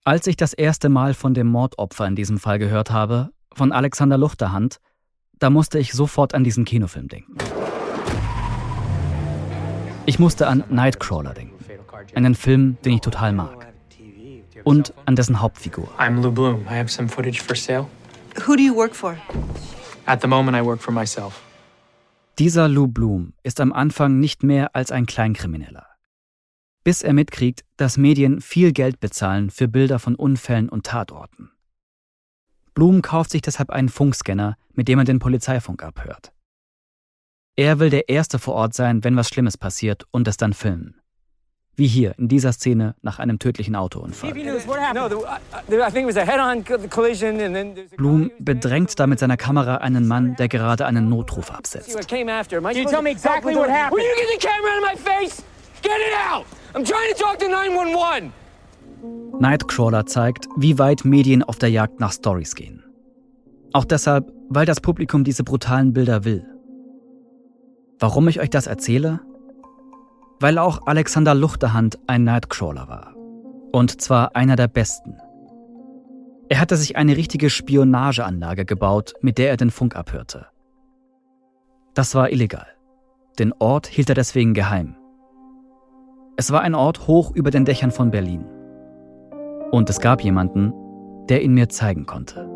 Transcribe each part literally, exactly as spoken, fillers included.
Als ich das erste Mal von dem Mordopfer in diesem Fall gehört habe, von Alexander Luchterhand, da musste ich sofort an diesen Kinofilm denken. Ich musste an Nightcrawler denken, einen Film, den ich total mag. Und an dessen Hauptfigur. I'm Lou Bloom. I have some footage for sale. Who do you work for? At the moment, I work for myself. Dieser Lou Bloom ist am Anfang nicht mehr als ein Kleinkrimineller. Bis er mitkriegt, dass Medien viel Geld bezahlen für Bilder von Unfällen und Tatorten. Bloom kauft sich deshalb einen Funkscanner, mit dem er den Polizeifunk abhört. Er will der Erste vor Ort sein, wenn was Schlimmes passiert und es dann filmen. Wie hier in dieser Szene nach einem tödlichen Autounfall. Bloom bedrängt da mit seiner Kamera einen Mann, der gerade einen Notruf absetzt. Nightcrawler zeigt, wie weit Medien auf der Jagd nach Storys gehen. Auch deshalb, weil das Publikum diese brutalen Bilder will. Warum ich euch das erzähle? Weil auch Alexander Luchterhand ein Nightcrawler war. Und zwar einer der besten. Er hatte sich eine richtige Spionageanlage gebaut, mit der er den Funk abhörte. Das war illegal. Den Ort hielt er deswegen geheim. Es war ein Ort hoch über den Dächern von Berlin. Und es gab jemanden, der ihn mir zeigen konnte.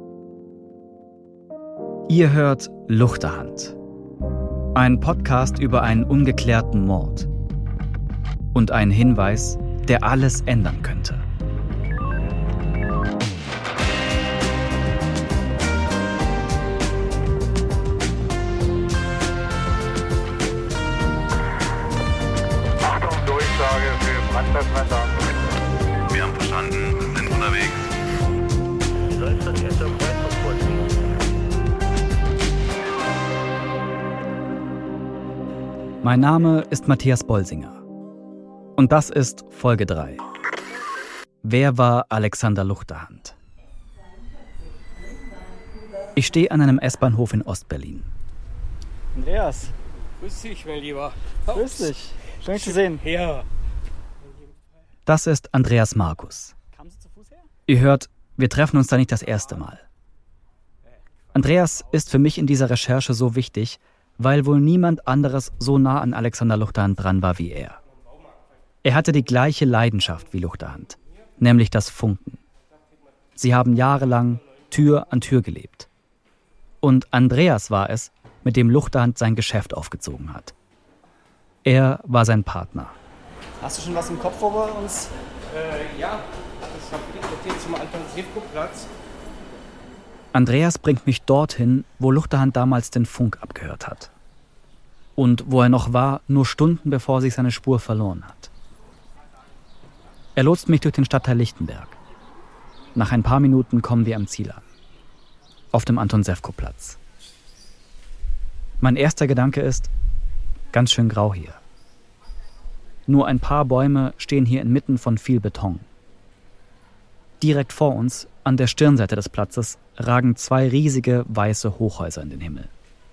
Ihr hört Luchterhand. Ein Podcast über einen ungeklärten Mord. Und einen Hinweis, der alles ändern könnte. Achtung, Durchsage für Brandfestmesser. Wir haben verstanden, sind unterwegs. Soll es das erste Kreuzungsport ziehen? Mein Name ist Matthias Bolsinger. Und das ist Folge drei. Wer war Alexander Luchterhand? Ich stehe an einem S-Bahnhof in Ostberlin. Andreas. Grüß dich, mein Lieber. Grüß dich. Schön, dich zu sehen. Ja. Das ist Andreas Markus. Kamen Sie zu Fuß her? Ihr hört, wir treffen uns da nicht das erste Mal. Andreas ist für mich in dieser Recherche so wichtig, weil wohl niemand anderes so nah an Alexander Luchterhand dran war wie er. Er hatte die gleiche Leidenschaft wie Luchterhand, nämlich das Funken. Sie haben jahrelang Tür an Tür gelebt. Und Andreas war es, mit dem Luchterhand sein Geschäft aufgezogen hat. Er war sein Partner. Hast du schon was im Kopf, wo wir uns... Äh, ja, das verpflichtet hier zum Anton-Sewko-Platz. Andreas bringt mich dorthin, wo Luchterhand damals den Funk abgehört hat. Und wo er noch war, nur Stunden bevor sich seine Spur verloren hat. Er lotst mich durch den Stadtteil Lichtenberg. Nach ein paar Minuten kommen wir am Ziel an. Auf dem Anton-Sewko-Platz. Mein erster Gedanke ist, ganz schön grau hier. Nur ein paar Bäume stehen hier inmitten von viel Beton. Direkt vor uns, an der Stirnseite des Platzes, ragen zwei riesige weiße Hochhäuser in den Himmel.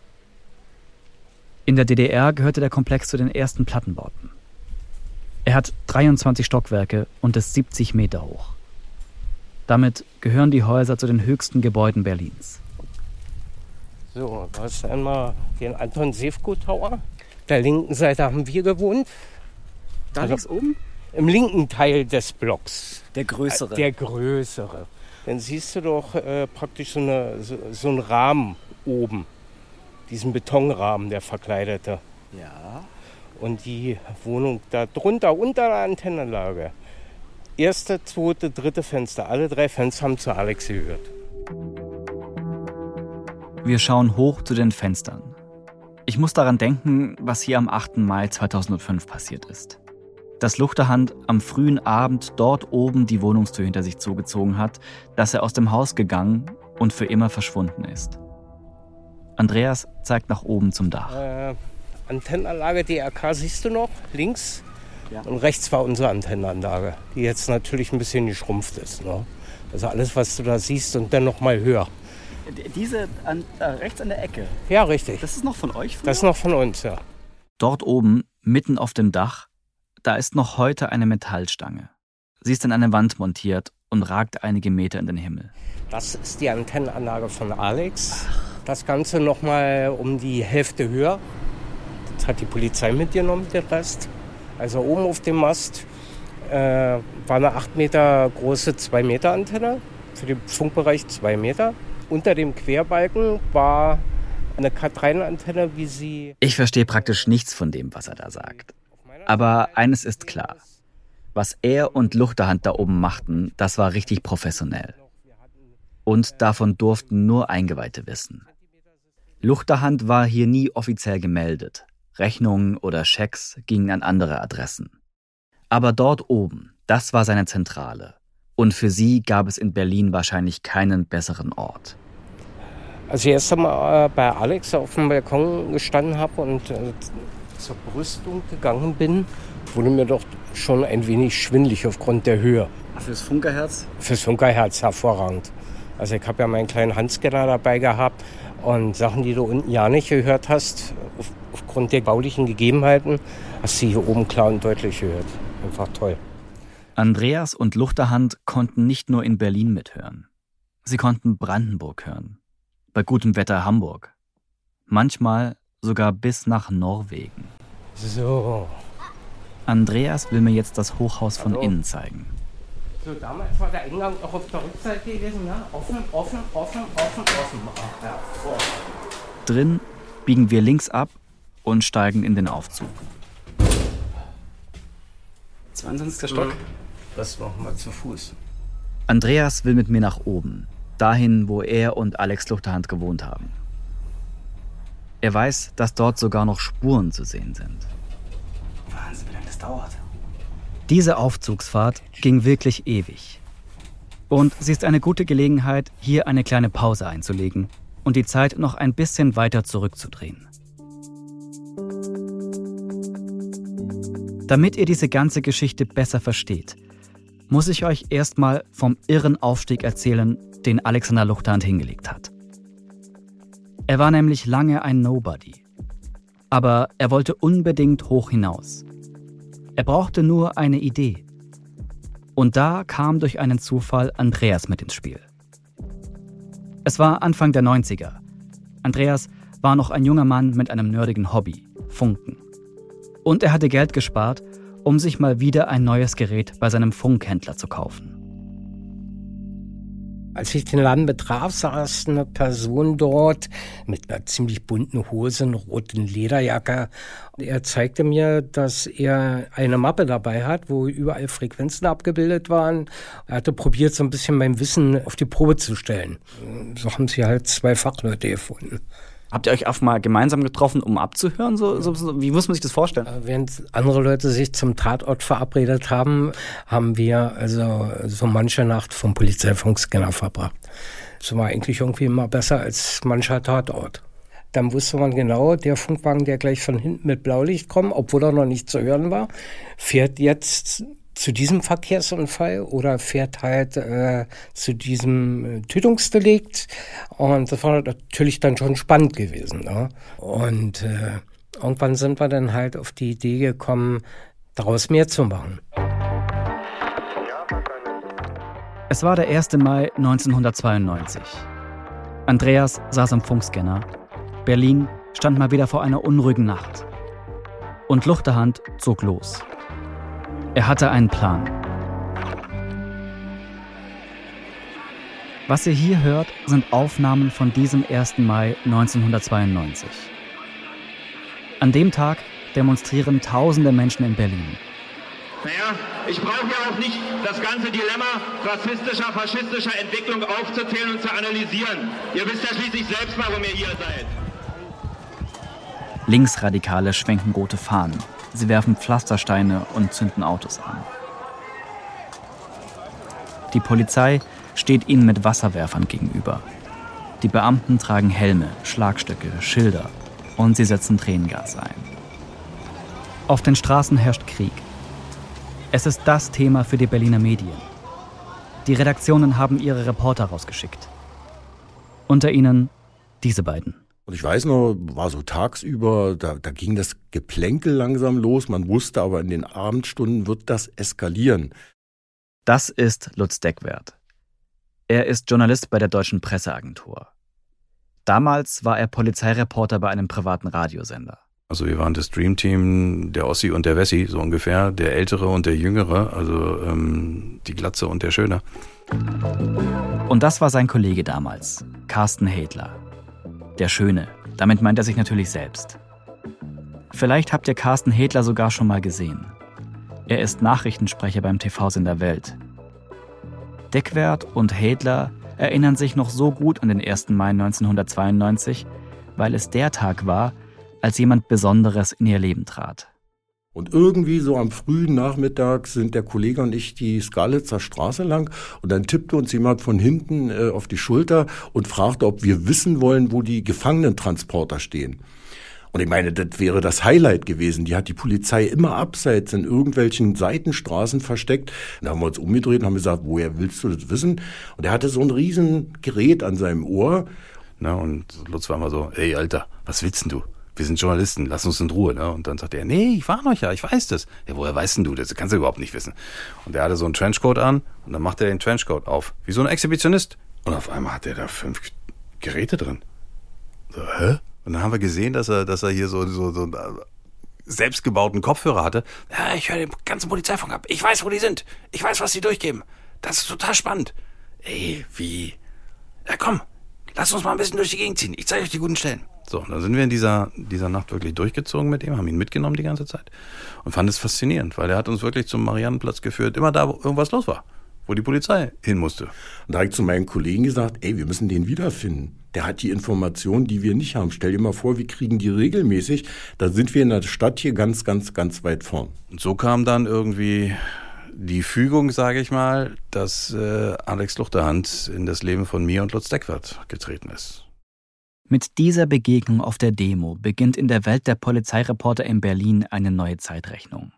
In der D D R gehörte der Komplex zu den ersten Plattenbauten. Er hat dreiundzwanzig Stockwerke und ist siebzig Meter hoch. Damit gehören die Häuser zu den höchsten Gebäuden Berlins. So, da ist einmal den Anton-Sewko-Tower. Auf der linken Seite haben wir gewohnt. Da Also- links oben? Im linken Teil des Blocks. Der größere. Der größere. Dann siehst du doch äh, praktisch so, eine, so, so einen Rahmen oben. Diesen Betonrahmen, der verkleidete. Ja. Und die Wohnung da drunter, unter der Antennenanlage. Erste, zweite, dritte Fenster. Alle drei Fenster haben zu Alex gehört. Wir schauen hoch zu den Fenstern. Ich muss daran denken, was hier am achten Mai zweitausendfünf passiert ist. Dass Luchterhand am frühen Abend dort oben die Wohnungstür hinter sich zugezogen hat, dass er aus dem Haus gegangen und für immer verschwunden ist. Andreas zeigt nach oben zum Dach. Äh, Antennenanlage D R K siehst du noch, links. Ja. Und rechts war unsere Antennenanlage, die jetzt natürlich ein bisschen geschrumpft ist. Ne? Also alles, was du da siehst und dann noch mal höher. Diese an, äh, rechts an der Ecke. Ja, richtig. Das ist noch von euch früher? Das ist noch von uns, ja. Dort oben, mitten auf dem Dach, da ist noch heute eine Metallstange. Sie ist in eine Wand montiert und ragt einige Meter in den Himmel. Das ist die Antennenanlage von Alex. Das Ganze nochmal um die Hälfte höher. Das hat die Polizei mitgenommen, den Rest. Also oben auf dem Mast äh, war eine acht Meter große zwei Meter Antenne. Für den Funkbereich zwei Meter. Unter dem Querbalken war eine K drei Antenne, wie sie... Ich verstehe praktisch nichts von dem, was er da sagt. Aber eines ist klar. Was er und Luchterhand da oben machten, das war richtig professionell. Und davon durften nur Eingeweihte wissen. Luchterhand war hier nie offiziell gemeldet. Rechnungen oder Schecks gingen an andere Adressen. Aber dort oben, das war seine Zentrale. Und für sie gab es in Berlin wahrscheinlich keinen besseren Ort. Als ich erst einmal bei Alex auf dem Balkon gestanden habe und äh, zur Brüstung gegangen bin, wurde mir doch schon ein wenig schwindelig aufgrund der Höhe. Fürs Funkerherz? Fürs Funkerherz hervorragend. Also ich habe ja meinen kleinen Handscanner dabei gehabt und Sachen, die du unten ja nicht gehört hast, auf, aufgrund der baulichen Gegebenheiten, hast du hier oben klar und deutlich gehört. Einfach toll. Andreas und Luchterhand konnten nicht nur in Berlin mithören. Sie konnten Brandenburg hören, bei gutem Wetter Hamburg, manchmal sogar bis nach Norwegen. So. Andreas will mir jetzt das Hochhaus von Hallo. innen zeigen. So, damals war der Eingang auch auf der Rückseite gewesen, ne? Offen, offen, offen, offen, offen. Ach, ja, vor. Drin biegen wir links ab und steigen in den Aufzug. zweiundzwanzigster Stock? Das machen wir zu Fuß. Andreas will mit mir nach oben, dahin, wo er und Alex Luchterhand gewohnt haben. Er weiß, dass dort sogar noch Spuren zu sehen sind. Wahnsinn, wie lange das dauert. Diese Aufzugsfahrt ging wirklich ewig. Und sie ist eine gute Gelegenheit, hier eine kleine Pause einzulegen und die Zeit noch ein bisschen weiter zurückzudrehen. Damit ihr diese ganze Geschichte besser versteht, muss ich euch erstmal vom irren Aufstieg erzählen, den Alexander Luchterhand hingelegt hat. Er war nämlich lange ein Nobody. Aber er wollte unbedingt hoch hinaus. Er brauchte nur eine Idee. Und da kam durch einen Zufall Andreas mit ins Spiel. Es war Anfang der neunziger. Andreas war noch ein junger Mann mit einem nerdigen Hobby, Funken. Und er hatte Geld gespart, um sich mal wieder ein neues Gerät bei seinem Funkhändler zu kaufen. Als ich den Laden betraf, saß eine Person dort mit einer ziemlich bunten Hose, einer roten Lederjacke. Er zeigte mir, dass er eine Mappe dabei hat, wo überall Frequenzen abgebildet waren. Er hatte probiert, so ein bisschen mein Wissen auf die Probe zu stellen. So haben sie halt zwei Fachleute gefunden. Habt ihr euch auch mal gemeinsam getroffen, um abzuhören? So, so, so, wie muss man sich das vorstellen? Während andere Leute sich zum Tatort verabredet haben, haben wir also so manche Nacht vom Polizeifunkscanner verbracht. Das war eigentlich irgendwie immer besser als mancher Tatort. Dann wusste man genau, der Funkwagen, der gleich von hinten mit Blaulicht kommt, obwohl er noch nicht zu hören war, fährt jetzt zu diesem Verkehrsunfall oder fährt halt äh, zu diesem äh, Tötungsdelikt. Und das war natürlich dann schon spannend gewesen. Ne? Und äh, irgendwann sind wir dann halt auf die Idee gekommen, daraus mehr zu machen. Es war der erste Mai neunzehnhundertzweiundneunzig. Andreas saß am Funkscanner. Berlin stand mal wieder vor einer unruhigen Nacht. Und Luchterhand zog los. Er hatte einen Plan. Was ihr hier hört, sind Aufnahmen von diesem ersten Mai neunzehnhundertzweiundneunzig. An dem Tag demonstrieren tausende Menschen in Berlin. Naja, ich brauche ja auch nicht das ganze Dilemma rassistischer, faschistischer Entwicklung aufzuzählen und zu analysieren. Ihr wisst ja schließlich selbst, warum ihr hier seid. Linksradikale schwenken rote Fahnen. Sie werfen Pflastersteine und zünden Autos an. Die Polizei steht ihnen mit Wasserwerfern gegenüber. Die Beamten tragen Helme, Schlagstöcke, Schilder und sie setzen Tränengas ein. Auf den Straßen herrscht Krieg. Es ist das Thema für die Berliner Medien. Die Redaktionen haben ihre Reporter rausgeschickt. Unter ihnen diese beiden. Und ich weiß noch, war so tagsüber, da, da ging das Geplänkel langsam los. Man wusste aber, in den Abendstunden wird das eskalieren. Das ist Lutz Deckwert. Er ist Journalist bei der Deutschen Presseagentur. Damals war er Polizeireporter bei einem privaten Radiosender. Also wir waren das Dreamteam, der Ossi und der Wessi, so ungefähr, der Ältere und der Jüngere, also ähm, die Glatze und der Schöne. Und das war sein Kollege damals, Carsten Hedler. Der Schöne, damit meint er sich natürlich selbst. Vielleicht habt ihr Carsten Hedler sogar schon mal gesehen. Er ist Nachrichtensprecher beim T V-Sender Welt. Deckwert und Hedler erinnern sich noch so gut an den ersten Mai neunzehnhundertzweiundneunzig, weil es der Tag war, als jemand Besonderes in ihr Leben trat. Und irgendwie so am frühen Nachmittag sind der Kollege und ich die Skalitzer Straße lang und dann tippte uns jemand von hinten äh, auf die Schulter und fragte, ob wir wissen wollen, wo die Gefangenentransporter stehen. Und ich meine, das wäre das Highlight gewesen. Die hat die Polizei immer abseits in irgendwelchen Seitenstraßen versteckt. Da haben wir uns umgedreht und haben gesagt, woher willst du das wissen? Und er hatte so ein riesen Gerät an seinem Ohr. Na, und Lutz war immer so, ey Alter, was willst denn du? Wir sind Journalisten, lass uns in Ruhe. Ne? Und dann sagt er, nee, ich warne euch ja, ich weiß das. Ja, woher weißt denn du das? Das kannst du überhaupt nicht wissen. Und er hatte so einen Trenchcoat an und dann macht er den Trenchcoat auf, wie so ein Exhibitionist. Und auf einmal hat er da fünf Geräte drin. So, hä? Und dann haben wir gesehen, dass er, dass er hier so, so, so einen selbstgebauten Kopfhörer hatte. Ja, ich höre den ganzen Polizeifunk ab. Ich weiß, wo die sind. Ich weiß, was die durchgeben. Das ist total spannend. Ey, wie? Ja, komm, lass uns mal ein bisschen durch die Gegend ziehen. Ich zeige euch die guten Stellen. So, dann sind wir in dieser, dieser Nacht wirklich durchgezogen mit ihm, haben ihn mitgenommen die ganze Zeit und fanden es faszinierend, weil er hat uns wirklich zum Mariannenplatz geführt, immer da, wo irgendwas los war, wo die Polizei hin musste. Und da habe ich zu meinen Kollegen gesagt, ey, wir müssen den wiederfinden. Der hat die Informationen, die wir nicht haben. Stell dir mal vor, wir kriegen die regelmäßig. Da sind wir in der Stadt hier ganz, ganz, ganz weit vorn. Und so kam dann irgendwie die Fügung, sage ich mal, dass äh, Alex Luchterhand in das Leben von mir und Lutz Deckwert getreten ist. Mit dieser Begegnung auf der Demo beginnt in der Welt der Polizeireporter in Berlin eine neue Zeitrechnung.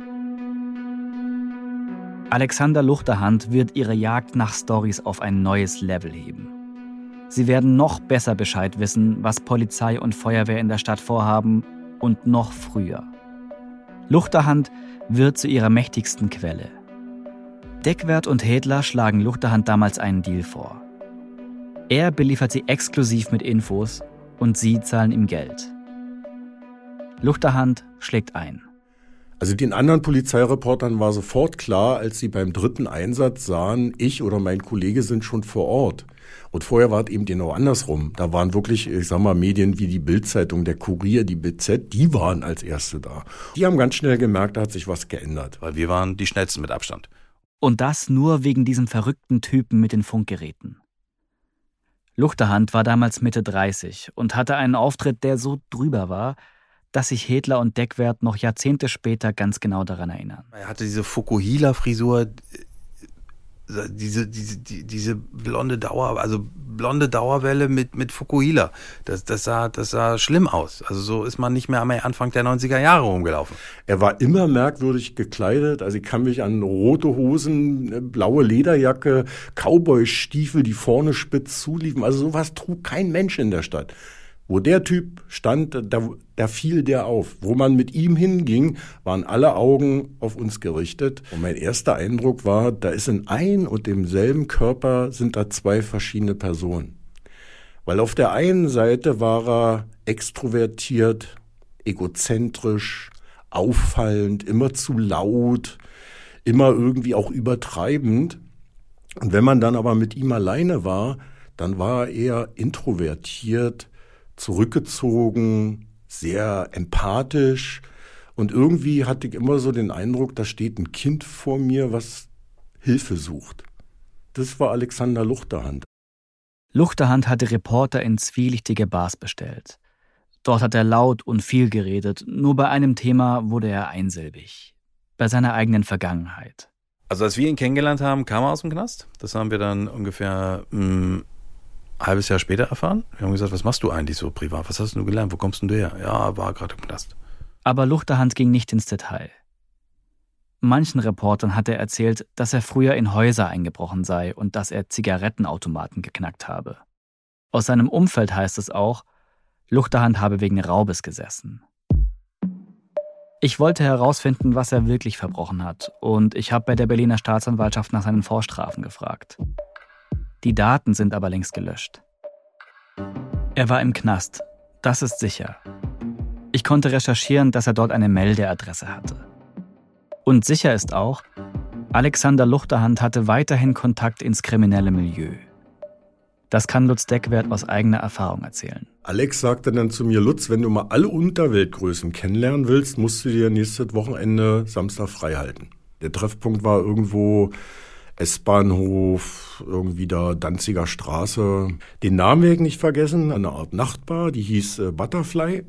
Alexander Luchterhand wird ihre Jagd nach Storys auf ein neues Level heben. Sie werden noch besser Bescheid wissen, was Polizei und Feuerwehr in der Stadt vorhaben und noch früher. Luchterhand wird zu ihrer mächtigsten Quelle. Deckwert und Hedler schlagen Luchterhand damals einen Deal vor. Er beliefert sie exklusiv mit Infos und sie zahlen ihm Geld. Luchterhand schlägt ein. Also den anderen Polizeireportern war sofort klar, als sie beim dritten Einsatz sahen, ich oder mein Kollege sind schon vor Ort. Und vorher war es eben genau andersrum. Da waren wirklich, ich sag mal, Medien wie die Bild-Zeitung, der Kurier, die B Z, die waren als Erste da. Die haben ganz schnell gemerkt, da hat sich was geändert. Weil wir waren die Schnellsten mit Abstand. Und das nur wegen diesem verrückten Typen mit den Funkgeräten. Luchterhand war damals Mitte dreißig und hatte einen Auftritt, der so drüber war, dass sich Hedler und Deckwert noch Jahrzehnte später ganz genau daran erinnern. Er hatte diese Fukuhila-Frisur, diese, diese, die, diese blonde Dauer, also blonde Dauerwelle mit, mit Fukuhila. Das, das, sah, das sah schlimm aus. Also so ist man nicht mehr am Anfang der neunziger Jahre rumgelaufen. Er war immer merkwürdig gekleidet. Also ich kann mich an rote Hosen, blaue Lederjacke, Cowboy-Stiefel, die vorne spitz zuliefen. Also sowas trug kein Mensch in der Stadt. Wo der Typ stand, da, da fiel der auf. Wo man mit ihm hinging, waren alle Augen auf uns gerichtet. Und mein erster Eindruck war, da ist in ein und demselben Körper sind da zwei verschiedene Personen. Weil auf der einen Seite war er extrovertiert, egozentrisch, auffallend, immer zu laut, immer irgendwie auch übertreibend. Und wenn man dann aber mit ihm alleine war, dann war er eher introvertiert, zurückgezogen, sehr empathisch und irgendwie hatte ich immer so den Eindruck, da steht ein Kind vor mir, was Hilfe sucht. Das war Alexander Luchterhand. Luchterhand hatte Reporter in zwielichtige Bars bestellt. Dort hat er laut und viel geredet, nur bei einem Thema wurde er einsilbig. Bei seiner eigenen Vergangenheit. Also als wir ihn kennengelernt haben, kam er aus dem Knast. Das haben wir dann ungefähr mh, ein halbes Jahr später erfahren. Wir haben gesagt, was machst du eigentlich so privat? Was hast du gelernt? Wo kommst denn du her? Ja, war gerade im Knast. Aber Luchterhand ging nicht ins Detail. Manchen Reportern hat er erzählt, dass er früher in Häuser eingebrochen sei und dass er Zigarettenautomaten geknackt habe. Aus seinem Umfeld heißt es auch, Luchterhand habe wegen Raubes gesessen. Ich wollte herausfinden, was er wirklich verbrochen hat, und ich habe bei der Berliner Staatsanwaltschaft nach seinen Vorstrafen gefragt. Die Daten sind aber längst gelöscht. Er war im Knast, das ist sicher. Ich konnte recherchieren, dass er dort eine Meldeadresse hatte. Und sicher ist auch, Alexander Luchterhand hatte weiterhin Kontakt ins kriminelle Milieu. Das kann Lutz Deckwert aus eigener Erfahrung erzählen. Alex sagte dann zu mir, Lutz, wenn du mal alle Unterweltgrößen kennenlernen willst, musst du dir nächstes Wochenende Samstag frei halten. Der Treffpunkt war irgendwo S-Bahnhof, irgendwie da Danziger Straße. Den Namen werde ich nicht vergessen, eine Art Nachtbar, die hieß äh, Butterfly.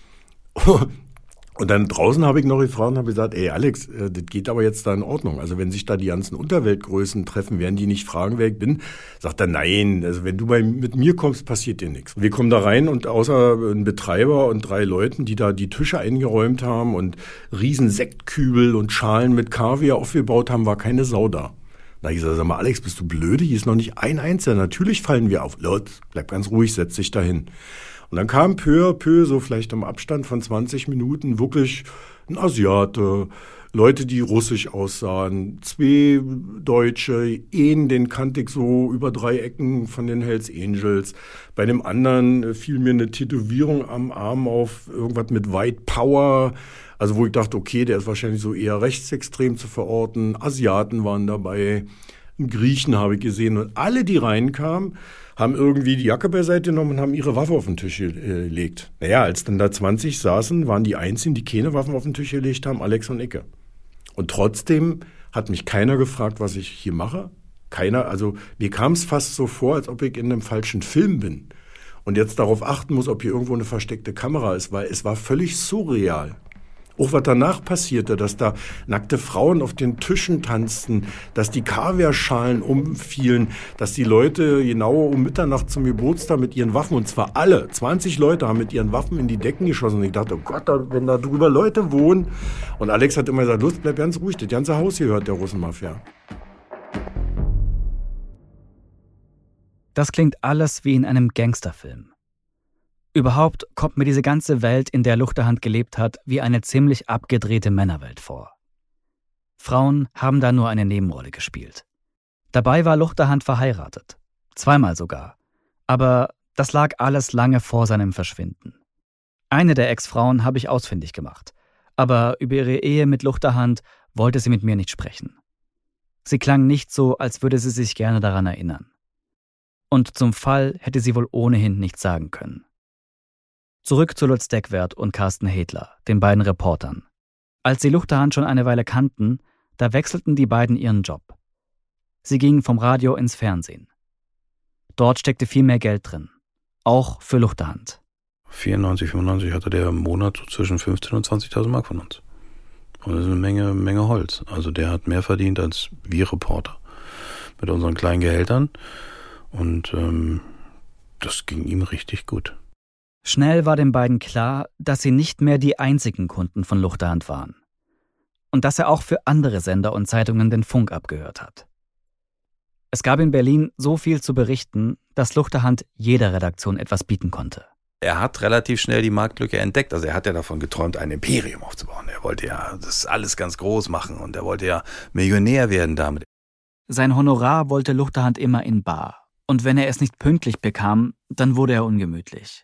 Und dann draußen habe ich noch gefragt und habe gesagt, ey Alex, äh, das geht aber jetzt da in Ordnung. Also wenn sich da die ganzen Unterweltgrößen treffen, werden die nicht fragen, wer ich bin? Sagt er, nein, also wenn du bei, mit mir kommst, passiert dir nichts. Wir kommen da rein und außer ein Betreiber und drei Leuten, die da die Tische eingeräumt haben und riesen Sektkübel und Schalen mit Kaviar aufgebaut haben, war keine Sau da. Da habe ich gesagt, sag mal, Alex, bist du blöde? Hier ist noch nicht ein Einzelner. Natürlich fallen wir auf. Lutz, bleib ganz ruhig, setz dich dahin. Und dann kam peu à peu, so vielleicht im Abstand von zwanzig Minuten, wirklich ein Asiate, Leute, die russisch aussahen, zwei Deutsche, einen, den kannte ich so über drei Ecken von den Hells Angels. Bei dem anderen fiel mir eine Tätowierung am Arm auf, irgendwas mit White Power, also wo ich dachte, okay, der ist wahrscheinlich so eher rechtsextrem zu verorten. Asiaten waren dabei, einen Griechen habe ich gesehen und alle, die reinkamen, haben irgendwie die Jacke beiseite genommen und haben ihre Waffe auf den Tisch gelegt. Naja, als dann da zwanzig saßen, waren die einzigen, die keine Waffen auf den Tisch gelegt haben, Alex und Icke. Und trotzdem hat mich keiner gefragt, was ich hier mache. Keiner, also mir kam es fast so vor, als ob ich in einem falschen Film bin. Und jetzt darauf achten muss, ob hier irgendwo eine versteckte Kamera ist, weil es war völlig surreal. Auch was danach passierte, dass da nackte Frauen auf den Tischen tanzten, dass die Kaviarschalen umfielen, dass die Leute genau um Mitternacht zum Geburtstag mit ihren Waffen, und zwar alle, zwanzig Leute haben mit ihren Waffen in die Decken geschossen. Und ich dachte, oh Gott, wenn da drüber Leute wohnen. Und Alex hat immer gesagt, Lutz, bleib ganz ruhig, das ganze Haus hier gehört der Russenmafia. Das klingt alles wie in einem Gangsterfilm. Überhaupt kommt mir diese ganze Welt, in der Luchterhand gelebt hat, wie eine ziemlich abgedrehte Männerwelt vor. Frauen haben da nur eine Nebenrolle gespielt. Dabei war Luchterhand verheiratet. Zweimal sogar. Aber das lag alles lange vor seinem Verschwinden. Eine der Ex-Frauen habe ich ausfindig gemacht. Aber über ihre Ehe mit Luchterhand wollte sie mit mir nicht sprechen. Sie klang nicht so, als würde sie sich gerne daran erinnern. Und zum Fall hätte sie wohl ohnehin nichts sagen können. Zurück zu Lutz Deckwert und Carsten Hedler, den beiden Reportern. Als sie Luchterhand schon eine Weile kannten, da wechselten die beiden ihren Job. Sie gingen vom Radio ins Fernsehen. Dort steckte viel mehr Geld drin, auch für Luchterhand. vierundneunzig, fünfundneunzig hatte der im Monat so zwischen fünfzehntausend und zwanzigtausend Mark von uns. Und das ist eine Menge, Menge Holz. Also der hat mehr verdient als wir Reporter mit unseren kleinen Gehältern. Und ähm, das ging ihm richtig gut. Schnell war den beiden klar, dass sie nicht mehr die einzigen Kunden von Luchterhand waren. Und dass er auch für andere Sender und Zeitungen den Funk abgehört hat. Es gab in Berlin so viel zu berichten, dass Luchterhand jeder Redaktion etwas bieten konnte. Er hat relativ schnell die Marktlücke entdeckt. Also er hat ja davon geträumt, ein Imperium aufzubauen. Er wollte ja das alles ganz groß machen und er wollte ja Millionär werden damit. Sein Honorar wollte Luchterhand immer in bar. Und wenn er es nicht pünktlich bekam, dann wurde er ungemütlich.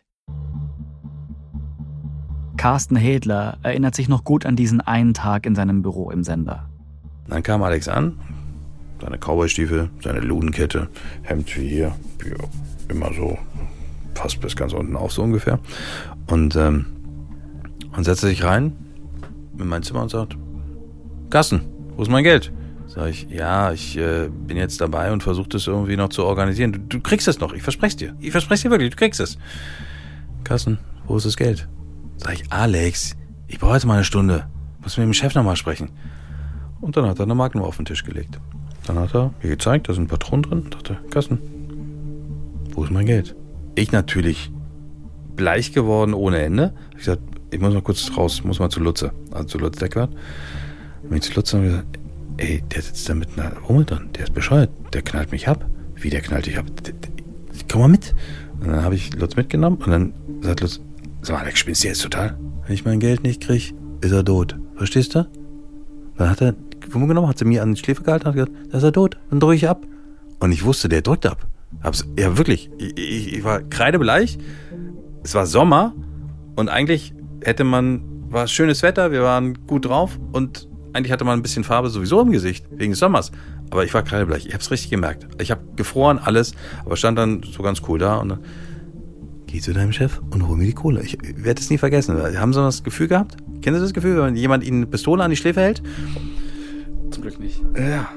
Carsten Hedler erinnert sich noch gut an diesen einen Tag in seinem Büro im Sender. Dann kam Alex an, seine Cowboystiefel, seine Ludenkette, Hemd wie hier, wie immer so, fast bis ganz unten auf so ungefähr. Und, ähm, und setzte sich rein in mein Zimmer und sagt, Carsten, wo ist mein Geld? Sag ich, ja, ich äh, bin jetzt dabei und versuche das irgendwie noch zu organisieren. Du, du kriegst es noch, ich verspreche dir. Ich verspreche dir wirklich, du kriegst es. Carsten, wo ist das Geld? Sag ich, Alex, ich brauche jetzt mal eine Stunde. Muss mit dem Chef nochmal sprechen. Und dann hat er eine Markennummer auf den Tisch gelegt. Dann hat er mir gezeigt, da sind Patronen drin. Und dachte, Carsten, wo ist mein Geld? Ich natürlich bleich geworden ohne Ende. Ich gesagt, ich muss mal kurz raus, ich muss mal zu Lutze. Also zu Lutz Deckwert. Bin ich zu Lutze und gesagt, ey, der sitzt da mit einer Hummel dran. Der ist bescheuert. Der knallt mich ab. Wie, der knallt dich ab? Der, der, komm mal mit. Und dann habe ich Lutz mitgenommen und dann sagt Lutz, sag mal, Alex, spinnst du jetzt total? Wenn ich mein Geld nicht kriege, ist er tot. Verstehst du? Dann hat er die Wunde genommen, hat sie mir an die Schläfe gehalten und hat gesagt, da ist er tot, dann drücke ich ab. Und ich wusste, der drückt ab. Hab's, ja, wirklich. Ich, ich, ich war kreidebleich. Es war Sommer und eigentlich hätte man, war schönes Wetter, wir waren gut drauf und eigentlich hatte man ein bisschen Farbe sowieso im Gesicht, wegen des Sommers. Aber ich war kreidebleich. Ich habe es richtig gemerkt. Ich habe gefroren, alles, aber stand dann so ganz cool da und dann geh zu deinem Chef und hol mir die Kohle. Ich werde es nie vergessen. Haben Sie das Gefühl gehabt? Kennen Sie das Gefühl, wenn jemand Ihnen eine Pistole an die Schläfe hält? Zum Glück nicht. Ja.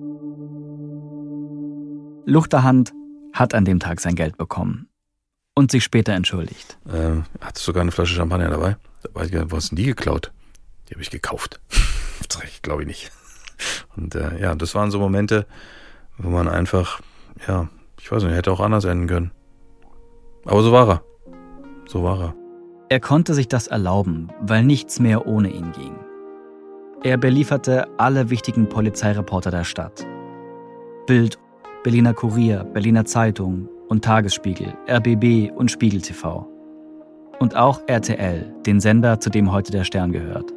Luchterhand hat an dem Tag sein Geld bekommen und sich später entschuldigt. Ähm, hatte sogar eine Flasche Champagner dabei. Da weiß ich gar nicht, wo hast du denn die geklaut? Die habe ich gekauft. Das glaube ich nicht. Und äh, ja, das waren so Momente, wo man einfach, ja, ich weiß nicht, hätte auch anders enden können. Aber so war er. So war er. Er konnte sich das erlauben, weil nichts mehr ohne ihn ging. Er belieferte alle wichtigen Polizeireporter der Stadt. Bild, Berliner Kurier, Berliner Zeitung und Tagesspiegel, R B B und Spiegel T V. Und auch R T L, den Sender, zu dem heute der Stern gehört.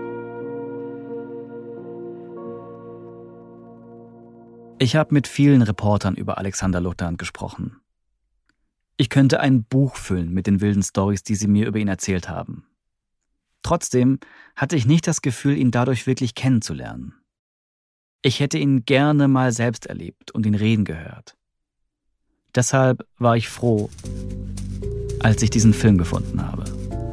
Ich habe mit vielen Reportern über Alexander Luchterhand gesprochen. Ich könnte ein Buch füllen mit den wilden Storys, die sie mir über ihn erzählt haben. Trotzdem hatte ich nicht das Gefühl, ihn dadurch wirklich kennenzulernen. Ich hätte ihn gerne mal selbst erlebt und ihn reden gehört. Deshalb war ich froh, als ich diesen Film gefunden habe.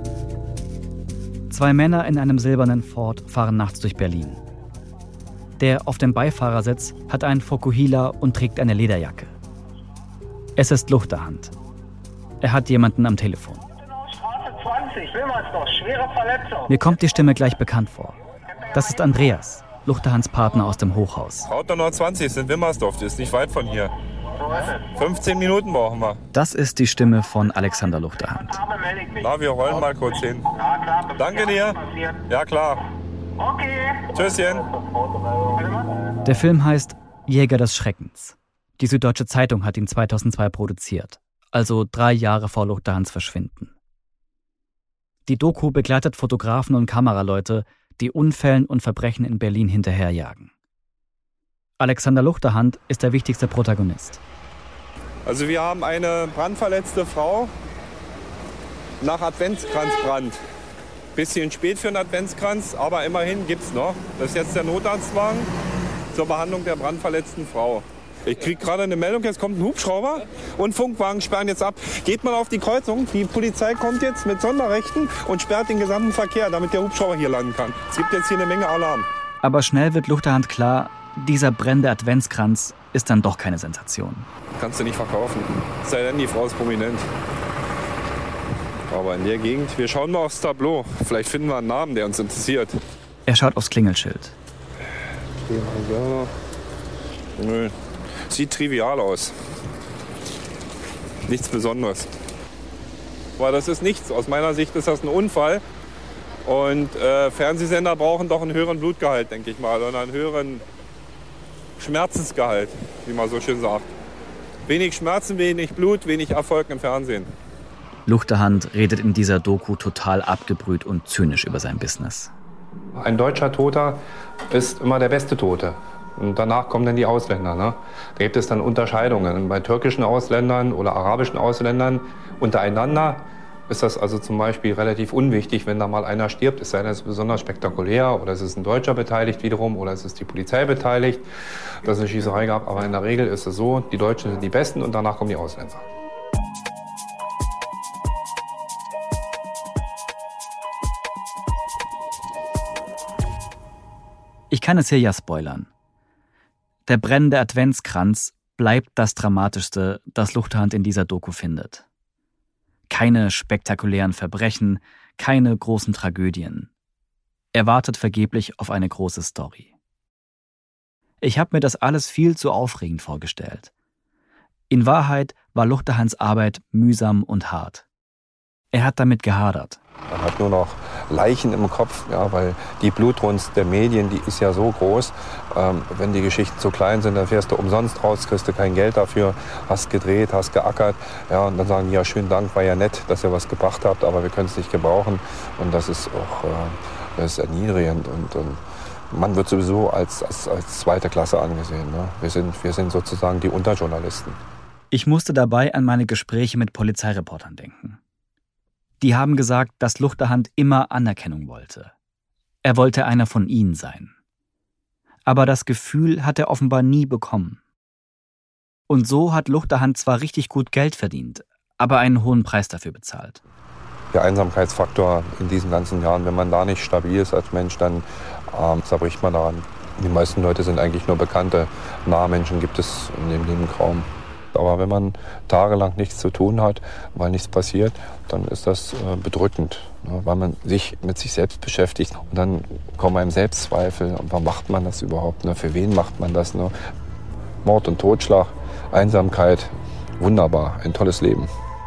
Zwei Männer in einem silbernen Ford fahren nachts durch Berlin. Der auf dem Beifahrersitz hat einen Fokuhila und trägt eine Lederjacke. Es ist Luchterhand. Er hat jemanden am Telefon. Mir kommt die Stimme gleich bekannt vor. Das ist Andreas, Luchterhands Partner aus dem Hochhaus. Hauptbahnhof zwanzig ist in Wimmersdorf, das ist nicht weit von hier. fünfzehn Minuten brauchen wir. Das ist die Stimme von Alexander Luchterhand. Na, wir rollen mal kurz hin. Danke dir. Ja, klar. Tschüsschen. Der Film heißt Jäger des Schreckens. Die Süddeutsche Zeitung hat ihn zweitausendzwei produziert, also drei Jahre vor Luchterhands Verschwinden. Die Doku begleitet Fotografen und Kameraleute, die Unfällen und Verbrechen in Berlin hinterherjagen. Alexander Luchterhand ist der wichtigste Protagonist. Also wir haben eine brandverletzte Frau nach Adventskranzbrand. Bisschen spät für einen Adventskranz, aber immerhin gibt's noch. Das ist jetzt der Notarztwagen zur Behandlung der brandverletzten Frau. Ich kriege gerade eine Meldung, jetzt kommt ein Hubschrauber und Funkwagen sperren jetzt ab. Geht mal auf die Kreuzung, die Polizei kommt jetzt mit Sonderrechten und sperrt den gesamten Verkehr, damit der Hubschrauber hier landen kann. Es gibt jetzt hier eine Menge Alarm. Aber schnell wird Luchterhand klar, dieser brennende Adventskranz ist dann doch keine Sensation. Kannst du nicht verkaufen, es sei denn, die Frau ist prominent. Aber in der Gegend, wir schauen mal aufs Tableau. Vielleicht finden wir einen Namen, der uns interessiert. Er schaut aufs Klingelschild. Nö, sieht trivial aus. Nichts Besonderes. Aber das ist nichts. Aus meiner Sicht ist das ein Unfall. Und äh, Fernsehsender brauchen doch einen höheren Blutgehalt, denke ich mal. Oder einen höheren Schmerzensgehalt, wie man so schön sagt. Wenig Schmerzen, wenig Blut, wenig Erfolg im Fernsehen. Luchterhand redet in dieser Doku total abgebrüht und zynisch über sein Business. Ein deutscher Toter ist immer der beste Tote. Und danach kommen dann die Ausländer. Ne? Da gibt es dann Unterscheidungen. Bei türkischen Ausländern oder arabischen Ausländern untereinander ist das also zum Beispiel relativ unwichtig, wenn da mal einer stirbt. Es sei denn, es ist besonders spektakulär oder es ist ein Deutscher beteiligt wiederum oder es ist die Polizei beteiligt, dass es eine Schießerei gab. Aber in der Regel ist es so, die Deutschen sind die Besten und danach kommen die Ausländer. Ich kann es hier ja spoilern. Der brennende Adventskranz bleibt das Dramatischste, das Luchterhand in dieser Doku findet. Keine spektakulären Verbrechen, keine großen Tragödien. Er wartet vergeblich auf eine große Story. Ich habe mir das alles viel zu aufregend vorgestellt. In Wahrheit war Luchterhands Arbeit mühsam und hart. Er hat damit gehadert. Man hat nur noch Leichen im Kopf, ja, weil die Blutrunst der Medien, die ist ja so groß. Ähm, wenn die Geschichten zu klein sind, dann fährst du umsonst raus, kriegst du kein Geld dafür, hast gedreht, hast geackert. Ja, und dann sagen die, ja, schönen Dank, war ja nett, dass ihr was gebracht habt, aber wir können es nicht gebrauchen. Und das ist auch äh, Das ist erniedrigend und, und man wird sowieso als, als, als zweite Klasse angesehen. Ne? Wir sind, wir sind sozusagen die Unterjournalisten. Ich musste dabei an meine Gespräche mit Polizeireportern denken. Die haben gesagt, dass Luchterhand immer Anerkennung wollte. Er wollte einer von ihnen sein. Aber das Gefühl hat er offenbar nie bekommen. Und so hat Luchterhand zwar richtig gut Geld verdient, aber einen hohen Preis dafür bezahlt. Der Einsamkeitsfaktor in diesen ganzen Jahren, wenn man da nicht stabil ist als Mensch, dann ähm, zerbricht man daran. Die meisten Leute sind eigentlich nur Bekannte. Nahe Menschen gibt es in dem Nebenraum. Aber wenn man tagelang nichts zu tun hat, weil nichts passiert, dann ist das äh, bedrückend, ne? Weil man sich mit sich selbst beschäftigt. Und dann kommen einem Selbstzweifel. Und warum macht man das überhaupt? Ne? Für wen macht man das? Ne? Mord und Totschlag, Einsamkeit, wunderbar, ein tolles Leben.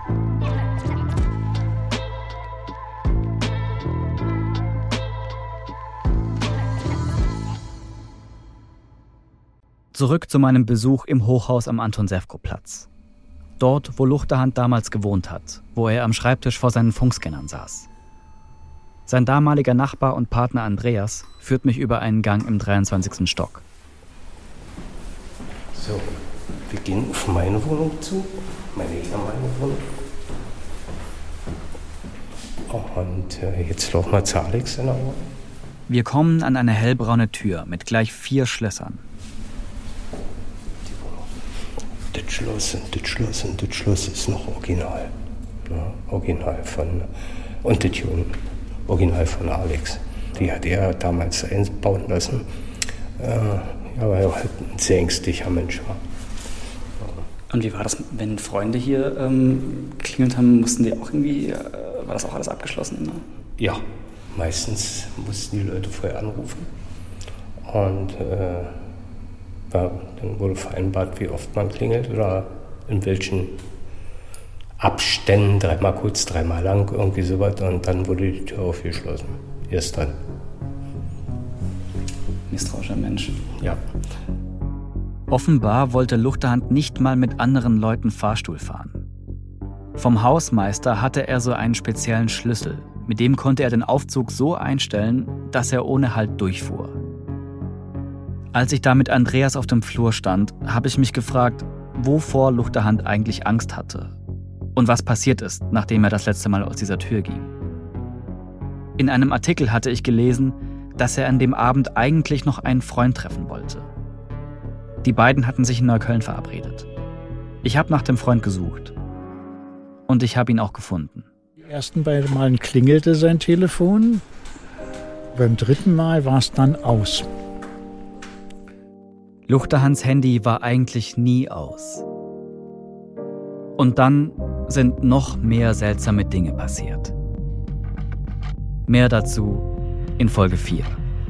Zurück zu meinem Besuch im Hochhaus am Anton-Sewko-Platz. Dort, wo Luchterhand damals gewohnt hat, wo er am Schreibtisch vor seinen Funkscannern saß. Sein damaliger Nachbar und Partner Andreas führt mich über einen Gang im dreiundzwanzigsten Stock. So, wir gehen auf meine Wohnung zu, meine ehemalige Wohnung. Und äh, jetzt laufen wir zu Alex in der Wohnung. Wir kommen an eine hellbraune Tür mit gleich vier Schlössern. Das Schloss und das Schloss und das Schloss ist noch original. Ja, original von, und das Jungen, original von Alex. Die hat er damals einbauen lassen. Äh, ja, weil er halt ein sehr ängstlicher Mensch war. Und wie war das, wenn Freunde hier ähm, geklingelt haben, mussten die auch irgendwie, äh, war das auch alles abgeschlossen? Ne? Ja, meistens mussten die Leute vorher anrufen. Und äh, ja, dann wurde vereinbart, wie oft man klingelt oder in welchen Abständen, dreimal kurz, dreimal lang, irgendwie sowas. Und dann wurde die Tür aufgeschlossen. Erst dann. Misstrauischer Mensch. Ja. Offenbar wollte Luchterhand nicht mal mit anderen Leuten Fahrstuhl fahren. Vom Hausmeister hatte er so einen speziellen Schlüssel. Mit dem konnte er den Aufzug so einstellen, dass er ohne Halt durchfuhr. Als ich da mit Andreas auf dem Flur stand, habe ich mich gefragt, wovor Luchterhand eigentlich Angst hatte und was passiert ist, nachdem er das letzte Mal aus dieser Tür ging. In einem Artikel hatte ich gelesen, dass er an dem Abend eigentlich noch einen Freund treffen wollte. Die beiden hatten sich in Neukölln verabredet. Ich habe nach dem Freund gesucht. Und ich habe ihn auch gefunden. Die ersten beiden Malen klingelte sein Telefon. Beim dritten Mal war es dann aus. Luchterhands Handy war eigentlich nie aus. Und dann sind noch mehr seltsame Dinge passiert. Mehr dazu in Folge vier.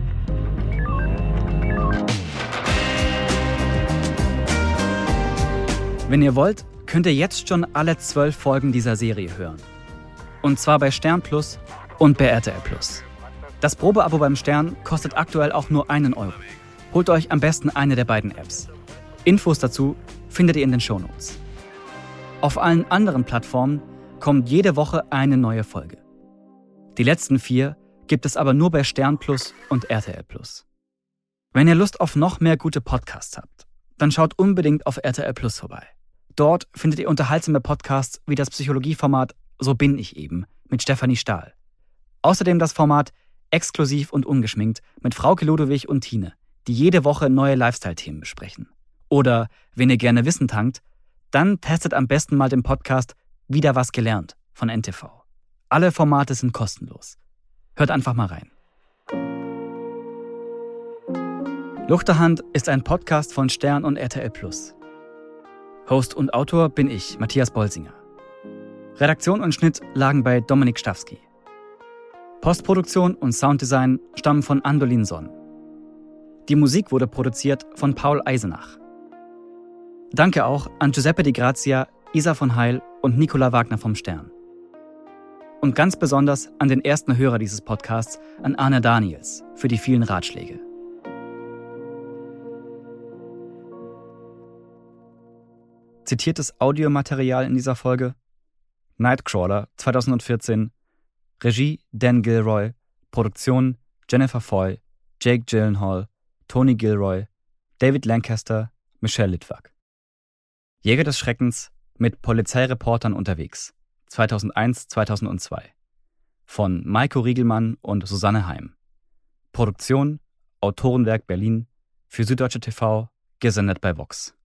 Wenn ihr wollt, könnt ihr jetzt schon alle zwölf Folgen dieser Serie hören. Und zwar bei Stern Plus und bei R T L Plus. Das Probeabo beim Stern kostet aktuell auch nur einen Euro. Holt euch am besten eine der beiden Apps. Infos dazu findet ihr in den Shownotes. Auf allen anderen Plattformen kommt jede Woche eine neue Folge. Die letzten vier gibt es aber nur bei Stern Plus und R T L Plus. Wenn ihr Lust auf noch mehr gute Podcasts habt, dann schaut unbedingt auf R T L Plus vorbei. Dort findet ihr unterhaltsame Podcasts wie das Psychologieformat So bin ich eben mit Stefanie Stahl. Außerdem das Format Exklusiv und ungeschminkt mit Frauke Ludowig und Tine, die jede Woche neue Lifestyle-Themen besprechen. Oder, wenn ihr gerne Wissen tankt, dann testet am besten mal den Podcast Wieder was gelernt von N T V. Alle Formate sind kostenlos. Hört einfach mal rein. Luchterhand ist ein Podcast von Stern und R T L Plus. Host und Autor bin ich, Matthias Bolsinger. Redaktion und Schnitt lagen bei Dominik Stawski. Postproduktion und Sounddesign stammen von Andolin Sonn. Die Musik wurde produziert von Paul Eisenach. Danke auch an Giuseppe Di Grazia, Isa von Heil und Nicola Wagner vom Stern. Und ganz besonders an den ersten Hörer dieses Podcasts, an Arne Daniels, für die vielen Ratschläge. Zitiertes Audiomaterial in dieser Folge: Nightcrawler zweitausendvierzehn, Regie Dan Gilroy, Produktion Jennifer Foy, Jake Gyllenhaal, Tony Gilroy, David Lancaster, Michelle Litvak. Jäger des Schreckens mit Polizeireportern unterwegs. zweitausendeins, zweitausendzwei. Von Maiko Riegelmann und Susanne Heim. Produktion Autorenwerk Berlin für Süddeutsche T V, gesendet bei Vox.